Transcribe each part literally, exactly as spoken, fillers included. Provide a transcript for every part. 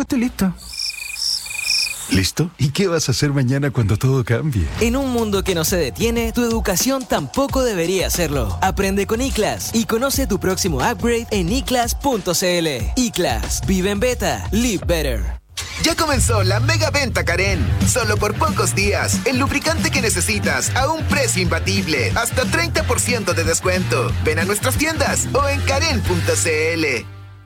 estoy listo. ¿Listo? ¿Y qué vas a hacer mañana cuando todo cambie? En un mundo que no se detiene, tu educación tampoco debería hacerlo. Aprende con iClass y conoce tu próximo upgrade en i class punto c l. iClass. Vive en beta. Live better. Ya comenzó la mega venta Karen. Solo por pocos días. El lubricante que necesitas a un precio imbatible. Hasta treinta por ciento de descuento. Ven a nuestras tiendas o en karen punto c l.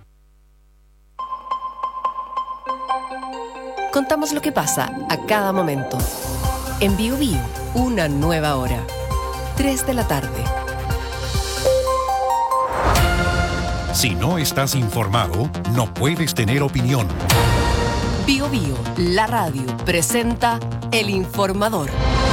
Contamos lo que pasa a cada momento. En Bio Bio, una nueva hora. tres de la tarde. Si no estás informado, no puedes tener opinión. Bio Bio, la radio, presenta El Informador.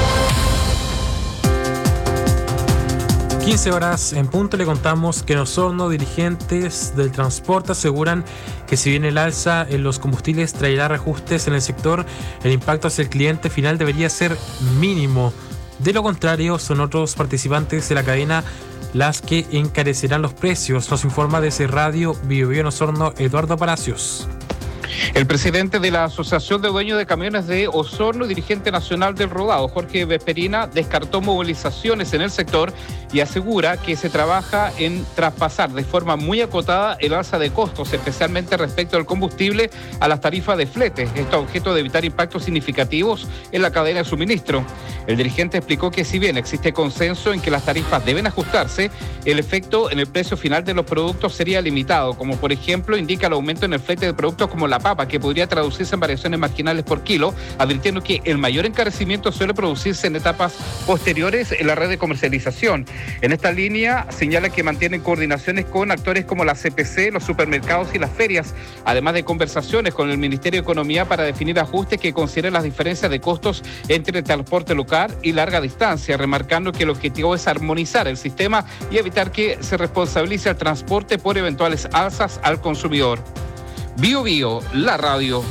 quince horas en punto le contamos que en Osorno dirigentes del transporte aseguran que si bien el alza en los combustibles traerá reajustes en el sector, el impacto hacia el cliente final debería ser mínimo. De lo contrario, son otros participantes de la cadena las que encarecerán los precios. Nos informa desde Radio Bio Bio en Osorno, Eduardo Palacios. El presidente de la Asociación de Dueños de Camiones de Osorno y dirigente nacional del Rodado, Jorge Vesperina, descartó movilizaciones en el sector y asegura que se trabaja en traspasar de forma muy acotada el alza de costos, especialmente respecto al combustible, a las tarifas de flete. Esto a objeto de evitar impactos significativos en la cadena de suministro. El dirigente explicó que si bien existe consenso en que las tarifas deben ajustarse, el efecto en el precio final de los productos sería limitado, como por ejemplo indica el aumento en el flete de productos como la papa, que podría traducirse en variaciones marginales por kilo, advirtiendo que el mayor encarecimiento suele producirse en etapas posteriores en la red de comercialización. En esta línea señala que mantienen coordinaciones con actores como la C P C, los supermercados y las ferias, además de conversaciones con el Ministerio de Economía para definir ajustes que consideren las diferencias de costos entre el transporte local y larga distancia, remarcando que el objetivo es armonizar el sistema y evitar que se responsabilice al transporte por eventuales alzas al consumidor. Bio Bio, la radio.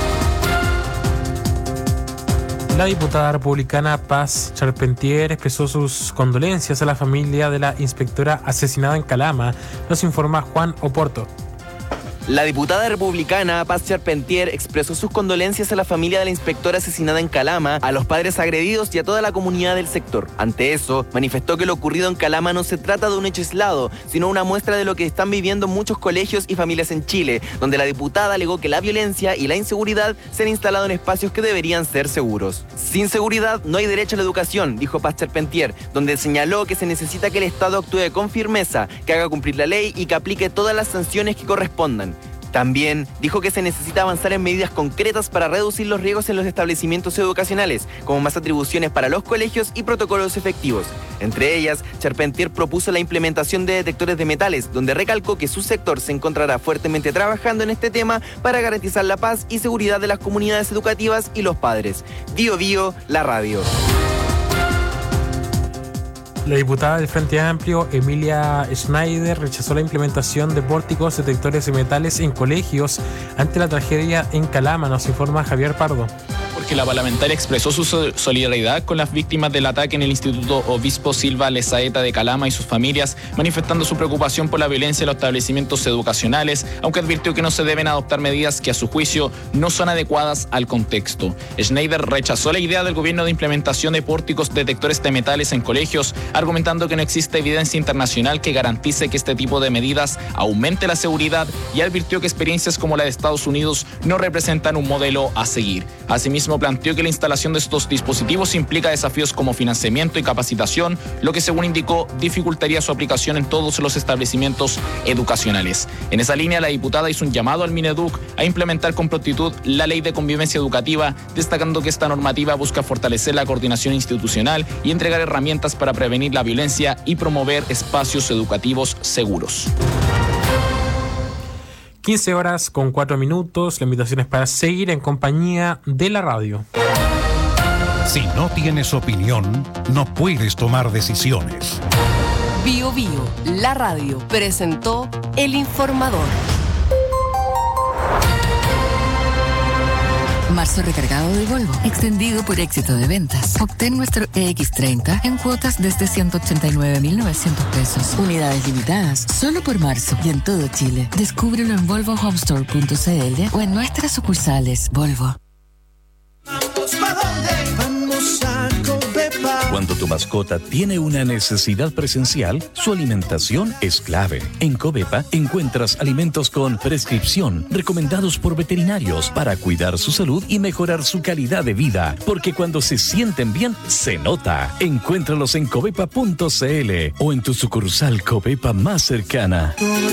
La diputada republicana Paz Charpentier expresó sus condolencias a la familia de la inspectora asesinada en Calama. Nos informa Juan Oporto. La diputada republicana Paz Charpentier expresó sus condolencias a la familia de la inspectora asesinada en Calama, a los padres agredidos y a toda la comunidad del sector. Ante eso, manifestó que lo ocurrido en Calama no se trata de un hecho aislado, sino una muestra de lo que están viviendo muchos colegios y familias en Chile, donde la diputada alegó que la violencia y la inseguridad se han instalado en espacios que deberían ser seguros. Sin seguridad no hay derecho a la educación, dijo Paz Charpentier, donde señaló que se necesita que el Estado actúe con firmeza, que haga cumplir la ley y que aplique todas las sanciones que correspondan. También dijo que se necesita avanzar en medidas concretas para reducir los riesgos en los establecimientos educacionales, como más atribuciones para los colegios y protocolos efectivos. Entre ellas, Charpentier propuso la implementación de detectores de metales, donde recalcó que su sector se encontrará fuertemente trabajando en este tema para garantizar la paz y seguridad de las comunidades educativas y los padres. Bio Bio, la radio. La diputada del Frente Amplio, Emilia Schneider, rechazó la implementación de pórticos detectores de metales en colegios ante la tragedia en Calama. Nos informa Javier Pardo. Porque la parlamentaria expresó su solidaridad con las víctimas del ataque en el Instituto Obispo Silva Lezaeta de Calama y sus familias, manifestando su preocupación por la violencia en los establecimientos educacionales, aunque advirtió que no se deben adoptar medidas que a su juicio no son adecuadas al contexto. Schneider rechazó la idea del gobierno de implementación de pórticos detectores de metales en colegios, argumentando que no existe evidencia internacional que garantice que este tipo de medidas aumente la seguridad, y advirtió que experiencias como la de Estados Unidos no representan un modelo a seguir. Asimismo, planteó que la instalación de estos dispositivos implica desafíos como financiamiento y capacitación, lo que según indicó dificultaría su aplicación en todos los establecimientos educacionales. En esa línea, la diputada hizo un llamado al Mineduc a implementar con prontitud la Ley de Convivencia Educativa, destacando que esta normativa busca fortalecer la coordinación institucional y entregar herramientas para prevenir la violencia y promover espacios educativos seguros. quince horas con cuatro minutos. La invitación es para seguir en compañía de la radio. Si no tienes opinión, no puedes tomar decisiones. Bio Bio, la radio, presentó El Informador. Marzo recargado de Volvo, extendido por éxito de ventas. Obtén nuestro E X treinta en cuotas desde ciento ochenta y nueve mil novecientos pesos. Unidades limitadas, solo por marzo y en todo Chile. Descúbrelo en volvo home store punto c l o en nuestras sucursales Volvo. Cuando tu mascota tiene una necesidad presencial, su alimentación es clave. En Covepa encuentras alimentos con prescripción, recomendados por veterinarios para cuidar su salud y mejorar su calidad de vida. Porque cuando se sienten bien, se nota. Encuéntralos en covepa punto c l o en tu sucursal Covepa más cercana.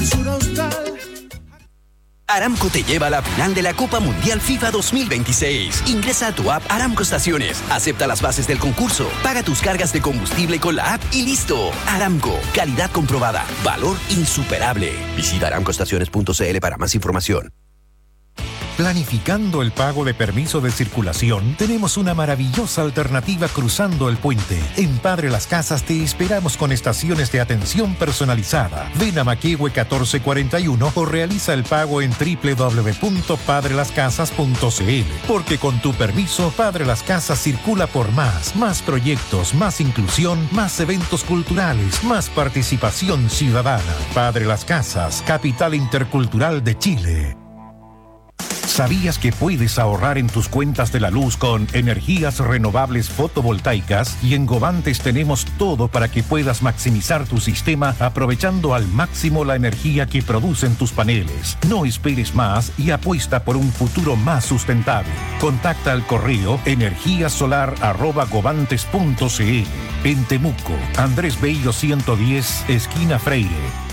Aramco te lleva a la final de la Copa Mundial FIFA dos mil veintiséis. Ingresa a tu app Aramco Estaciones, acepta las bases del concurso, paga tus cargas de combustible con la app y listo. Aramco, calidad comprobada, valor insuperable. Visita aramco estaciones punto c l para más información. Planificando el pago de permiso de circulación, tenemos una maravillosa alternativa cruzando el puente. En Padre Las Casas te esperamos con estaciones de atención personalizada. Ven a Maquehue catorce cuarenta y uno o realiza el pago en doble u doble u doble u punto padre las casas punto c l. Porque con tu permiso, Padre Las Casas circula por más, más proyectos, más inclusión, más eventos culturales, más participación ciudadana. Padre Las Casas, capital intercultural de Chile. ¿Sabías que puedes ahorrar en tus cuentas de la luz con energías renovables fotovoltaicas? Y en Govantes tenemos todo para que puedas maximizar tu sistema aprovechando al máximo la energía que producen tus paneles. No esperes más y apuesta por un futuro más sustentable. Contacta al correo energíasolar arroba govantes punto c l. En Temuco, Andrés Bello ciento diez, esquina Freire.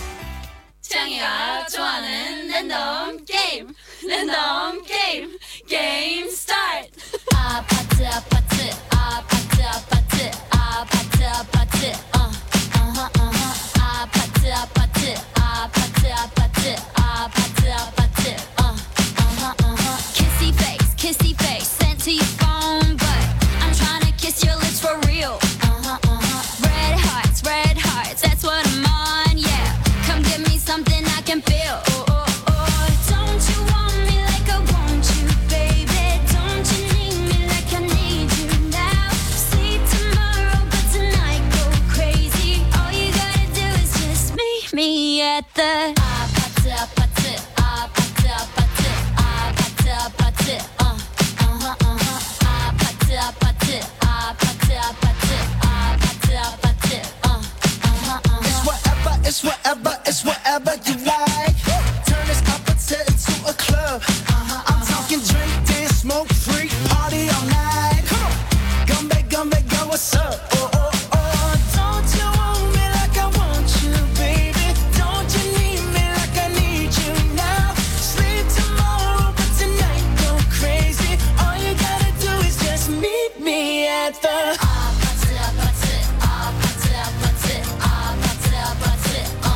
창이가 좋아하는 랜덤 게임 랜덤 게임 게임 스타트 아파트 아파트 아파트 아파트 아파트 아파트 어 어허 어허 아파트 아파트 아파트 아파트 아파트 아파트 어 어허 어허 kissy face kissy face sent to your phone but I'm trying to kiss your lips for real uh-huh uh-huh red hearts red hearts that's what I'm on yeah come give me something I can feel. Oh, oh, oh. Don't you want me like I want you, baby? Don't you need me like I need you now? Sleep tomorrow, but tonight go crazy. All you gotta do is just meet me at the 아파트 아파트 아파트 아파트 아파트 아파트 uh uh-huh uh-huh 아파트 아파트 아파트 아파트 아파트 아파트 uh uh-huh uh-huh It's whatever, it's whatever, it's whatever you like. Turn this opposite into a club. Uh-huh, I'm talking drink, dance, smoke, freak, party all night. Come on, Gumbe, Gumbe, go, what's up? Oh, oh, oh. Don't you want me like I want you, baby? Don't you need me like I need you now? Sleep tomorrow, but tonight go crazy. All you gotta do is just meet me at the 아파트, 아파트, 아파트, 아파트, 아파트, 아파트, 어.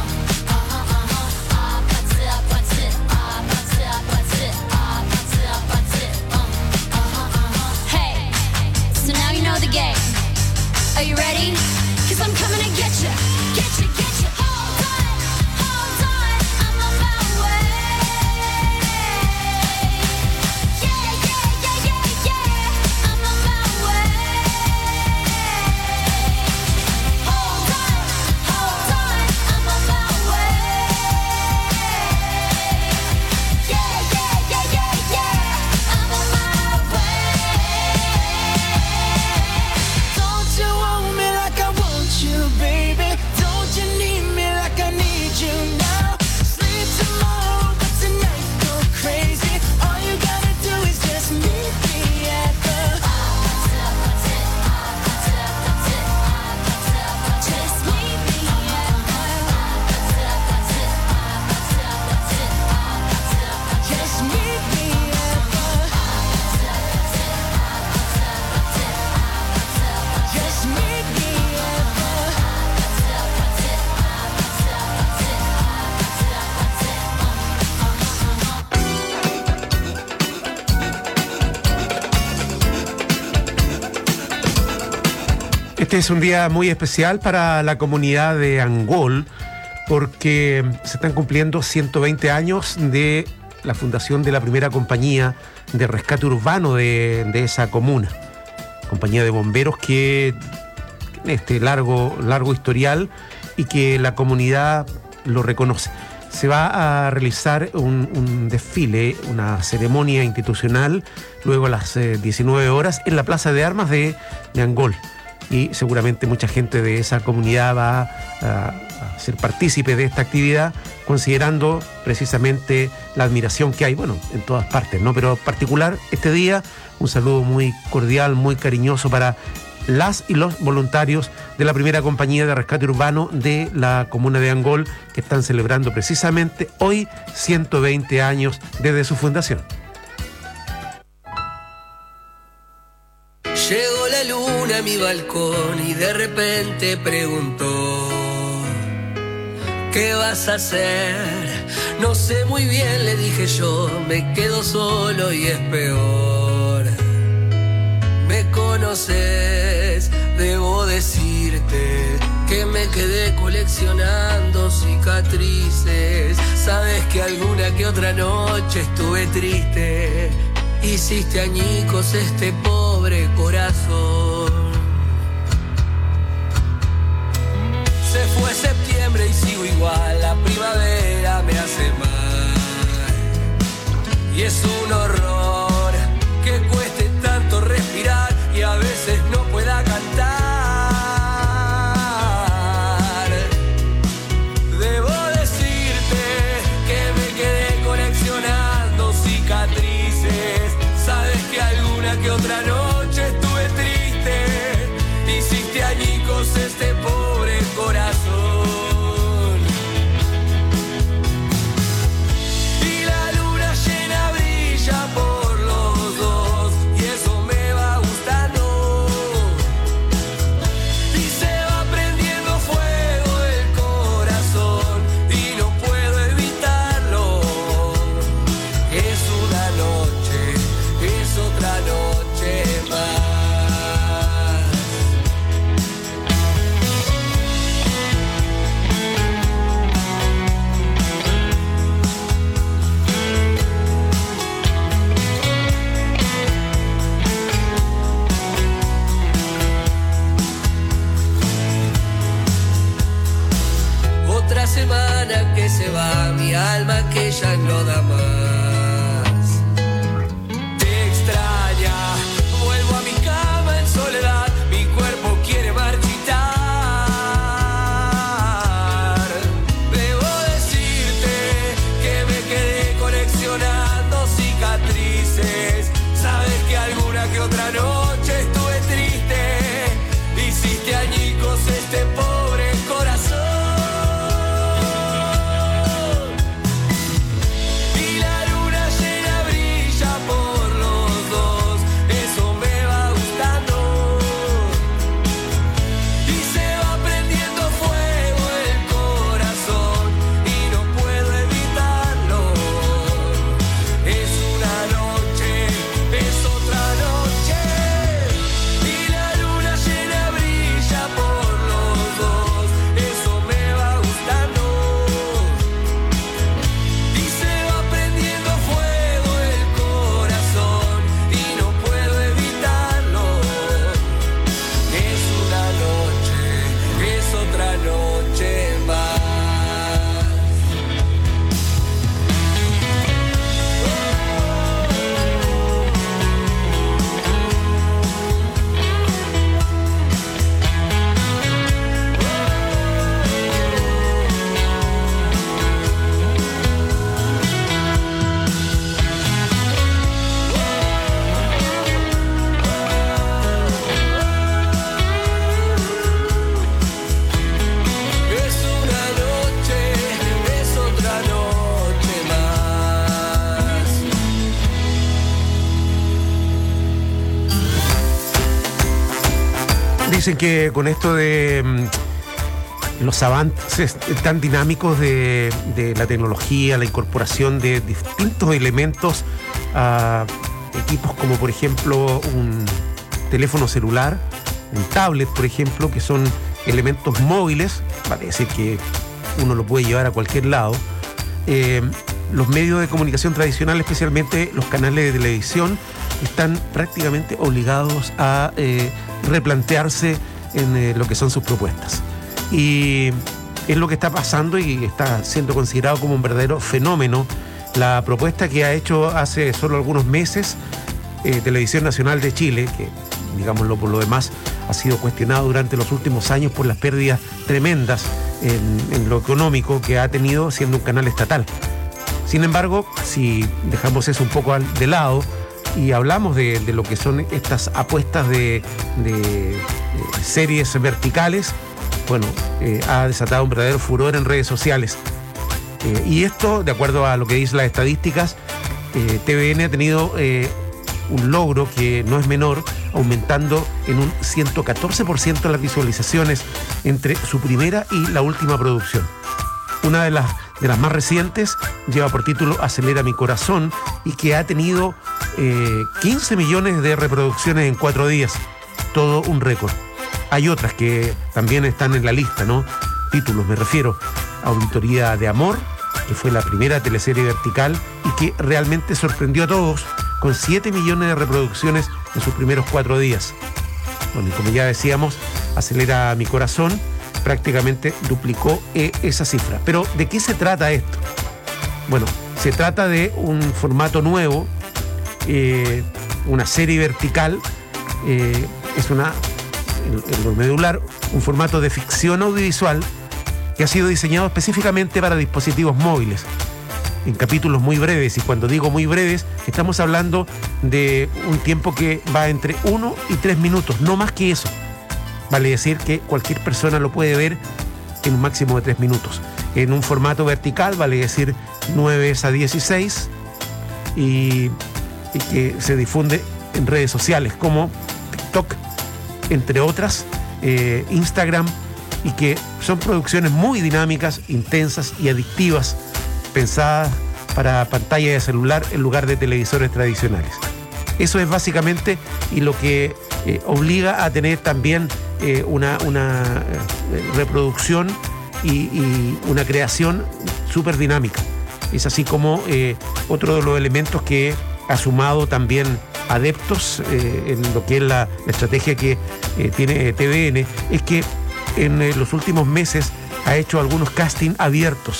The game. Are you ready? Cause I'm coming to get you, get you, get you. Hold on, hold on, I'm on my way. Yeah, yeah, yeah, yeah, yeah, I'm on my way. Hold on, hold on, I'm on my way. Yeah, yeah, yeah, yeah, yeah, I'm on my way. Don't you want me like I want you, baby? Don't you need me like I need you now? Sleep tomorrow, but tonight go crazy. All you gotta do is just meet me at the 아파트 아파트 아파트 아파트 아파트 아파트 just meet me at the 아파트 아파트 아파트 아파트 아파트 아파트 just meet me at the 아파트 아파트 아파트 아파트 just meet me at the 아파트 아파트 아파트 아파트 Este es un día muy especial para la comunidad de Angol porque se están cumpliendo ciento veinte años de la fundación de la primera compañía de rescate urbano de, de esa comuna. Compañía de bomberos que tiene este largo, largo historial y que la comunidad lo reconoce. Se va a realizar un, un desfile, una ceremonia institucional, luego a las eh, diecinueve horas en la Plaza de Armas de, de Angol. Y seguramente mucha gente de esa comunidad va a, a ser partícipe de esta actividad, considerando precisamente la admiración que hay, bueno, en todas partes, ¿no? Pero en particular este día, un saludo muy cordial, muy cariñoso para las y los voluntarios de la primera compañía de rescate urbano de la comuna de Angol, que están celebrando precisamente hoy ciento veinte años desde su fundación. Llegó la luna a mi balcón y de repente preguntó: ¿qué vas a hacer? No sé muy bien, le dije yo, me quedo solo y es peor. Me conoces, debo decirte que me quedé coleccionando cicatrices. Sabes que alguna que otra noche estuve triste. Hiciste añicos este pobre corazón. Se fue septiembre y sigo igual, la primavera me hace mal. Y es un horror que cueste tanto respirar y a veces no pueda cantar. Debo decirte que me quedé coleccionando cicatrices. Sabes que alguna que otra noche estuve triste. Hiciste añicos este pobre corazón. Y la luna llena brilla por los dos y eso me va gustando. Y se va prendiendo fuego el corazón y no puedo evitarlo. Es una noche, es otra noche más. Otra semana que se va, mi alma que ya no da más. Te extraña, vuelvo a mi cama en soledad, mi cuerpo quiere marchitar. Debo decirte que me quedé coleccionando cicatrices. Sabes que alguna que otra noche estuve triste. Hiciste añicos este pobre corazón. Y la luna llena brilla por los dos, eso me va gustando. Y se va prendiendo fuego el corazón y no puedo evitarlo. Es una noche, es otra noche. Y la luna llena brilla por los dos, eso me va gustando. Y se va prendiendo fuego el corazón y no puedo evitarlo. Es una noche, es otra noche más. Es una noche, es otra noche más. Dicen que con esto de mm, los avances tan dinámicos de, de la tecnología, la incorporación de distintos elementos a equipos como por ejemplo un teléfono celular, un tablet por ejemplo, que son elementos móviles, parece que uno lo puede llevar a cualquier lado, eh, los medios de comunicación tradicionales, especialmente los canales de televisión, están prácticamente obligados a eh, replantearse en eh, lo que son sus propuestas. Y es lo que está pasando y está siendo considerado como un verdadero fenómeno la propuesta que ha hecho hace solo algunos meses eh, Televisión Nacional de Chile, que, digámoslo por lo demás, ha sido cuestionado durante los últimos años por las pérdidas tremendas en, en lo económico que ha tenido siendo un canal estatal. Sin embargo, si dejamos eso un poco al, de lado y hablamos de, de lo que son estas apuestas de, de, de series verticales, bueno, eh, ha desatado un verdadero furor en redes sociales. Eh, y esto, de acuerdo a lo que dicen las estadísticas, eh, T V N ha tenido eh, un logro que no es menor, aumentando en un ciento catorce por ciento las visualizaciones entre su primera y la última producción. Una de las, de las más recientes lleva por título Acelera mi corazón y que ha tenido eh, quince millones de reproducciones en cuatro días. Todo un récord. Hay otras que también están en la lista, ¿no? Títulos, me refiero. Auditoría de Amor, que fue la primera teleserie vertical y que realmente sorprendió a todos, con siete millones de reproducciones en sus primeros cuatro días. Bueno, y como ya decíamos, Acelera mi corazón prácticamente duplicó eh, esa cifra. Pero, ¿de qué se trata esto? Bueno, se trata de un formato nuevo, eh, una serie vertical, eh, es una, en, en lo medular, un formato de ficción audiovisual que ha sido diseñado específicamente para dispositivos móviles, en capítulos muy breves, y cuando digo muy breves, estamos hablando de un tiempo que va entre uno y tres minutos, no más que eso. Vale decir que cualquier persona lo puede ver en un máximo de tres minutos. En un formato vertical, vale decir nueve a dieciséis, y, y que se difunde en redes sociales como TikTok, entre otras, eh, Instagram, y que son producciones muy dinámicas, intensas y adictivas, pensadas para pantalla de celular en lugar de televisores tradicionales. Eso es básicamente y lo que eh, obliga a tener también eh, una, una eh, reproducción y, y una creación súper dinámica. Es así como eh, otro de los elementos que ha sumado también adeptos eh, en lo que es la, la estrategia que eh, tiene T V N, es que en eh, los últimos meses ha hecho algunos castings abiertos.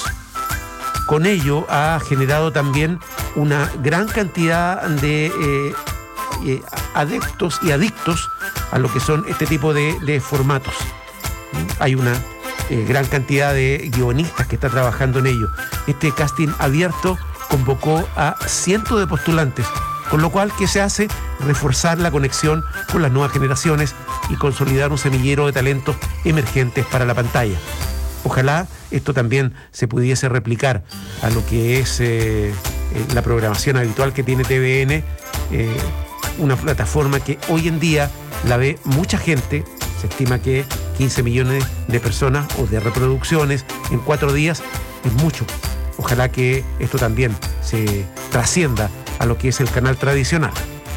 Con ello ha generado también una gran cantidad de eh, eh, adeptos y adictos a lo que son este tipo de, de formatos. Hay una eh, gran cantidad de guionistas que está trabajando en ello. Este casting abierto convocó a cientos de postulantes, con lo cual, ¿qué se hace? Reforzar la conexión con las nuevas generaciones y consolidar un semillero de talentos emergentes para la pantalla. Ojalá esto también se pudiese replicar a lo que es eh, la programación habitual que tiene T V N, eh, una plataforma que hoy en día la ve mucha gente. Se estima que quince millones de personas o de reproducciones en cuatro días es mucho. Ojalá que esto también se trascienda a lo que es el canal tradicional.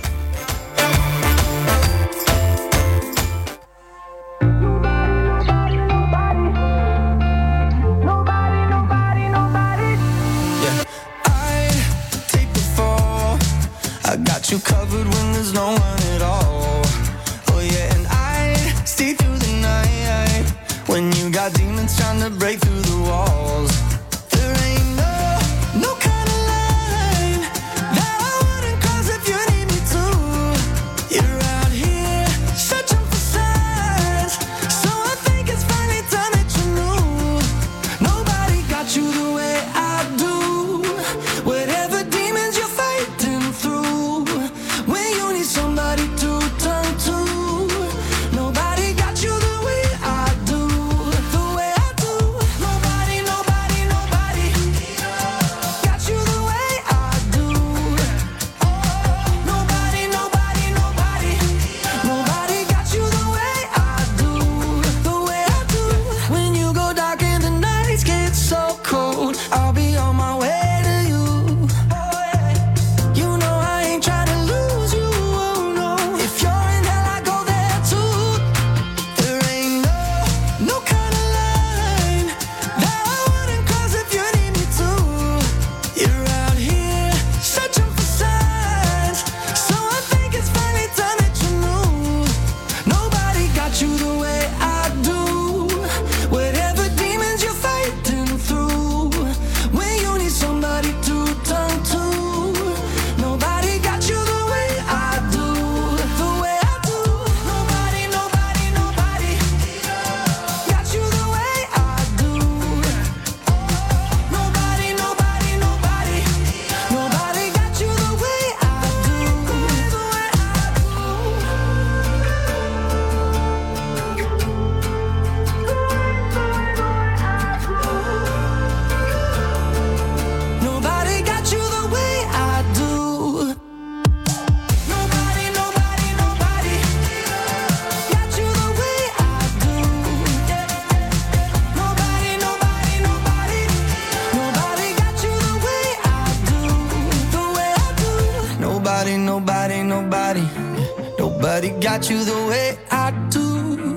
You covered when there's no one at all. Oh yeah, and I stay through the night when you got demons trying to break through the walls. There ain't no, no kind of line that I wouldn't cross if you need me to. You're out here searching for signs, so I think it's finally time that you knew. Nobody got you the way I do. Whatever demons you're fighting through, somebody to turn to. Nobody got you the way I do, the way I do. Nobody, nobody, nobody, nobody, nobody got you the way I do.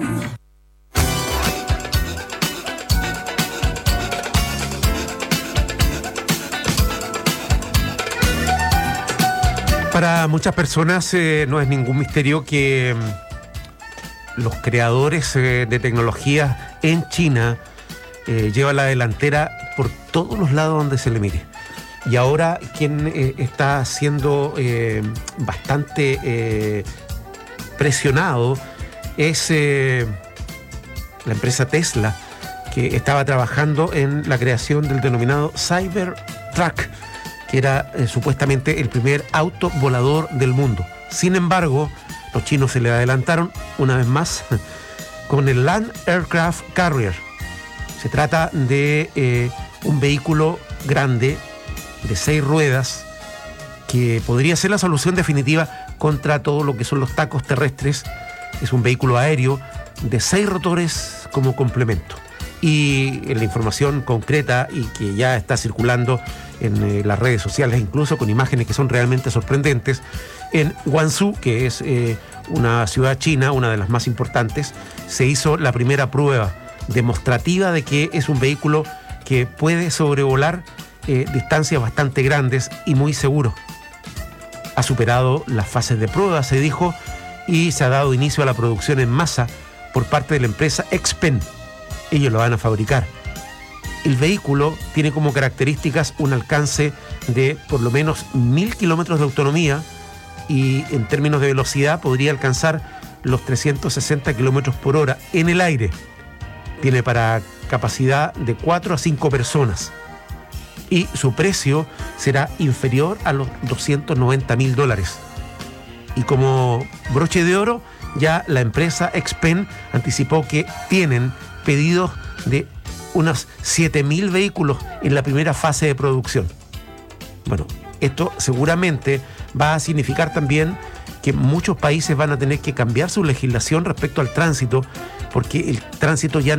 Para muchas personas eh, no es ningún misterio que mm, los creadores eh, de tecnología en China eh, llevan la delantera por todos los lados donde se le mire. Y ahora quien eh, está siendo eh, bastante eh, presionado es eh, la empresa Tesla, que estaba trabajando en la creación del denominado Cybertruck, que era eh, supuestamente el primer auto volador del mundo. Sin embargo, los chinos se le adelantaron una vez más con el Land Aircraft Carrier. Se trata de eh, un vehículo grande de seis ruedas que podría ser la solución definitiva contra todo lo que son los tacos terrestres. Es un vehículo aéreo de seis rotores como complemento. Y en la información concreta y que ya está circulando en eh, las redes sociales, incluso con imágenes que son realmente sorprendentes, en Guangzhou, que es eh, una ciudad china, una de las más importantes, se hizo la primera prueba demostrativa de que es un vehículo que puede sobrevolar eh, distancias bastante grandes y muy seguro. Ha superado las fases de prueba, se dijo, y se ha dado inicio a la producción en masa por parte de la empresa Xpeng. Ellos lo van a fabricar. El vehículo tiene como características un alcance de por lo menos mil kilómetros de autonomía y en términos de velocidad podría alcanzar los trescientos sesenta kilómetros por hora en el aire. Tiene para capacidad de cuatro a cinco personas y su precio será inferior a los doscientos noventa mil dólares. Y como broche de oro, ya la empresa Xpeng anticipó que tienen pedidos de unos siete mil vehículos en la primera fase de producción. Bueno, esto seguramente va a significar también que muchos países van a tener que cambiar su legislación respecto al tránsito, porque el tránsito ya